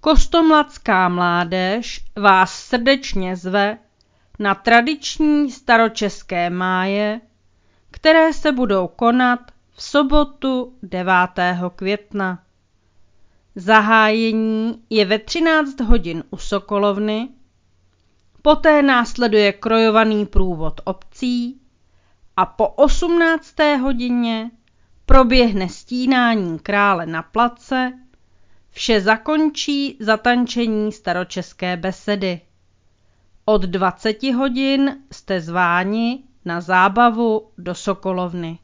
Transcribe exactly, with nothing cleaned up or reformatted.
Kostomladská mládež vás srdečně zve na tradiční staročeské máje, které se budou konat v sobotu devátého května. Zahájení je ve třináct hodin u Sokolovny, poté následuje krojovaný průvod obcí a po osmnácté hodině proběhne stínání krále na place, vše zakončí zatančení staročeské besedy. Od dvaceti hodin jste zváni na zábavu do Sokolovny.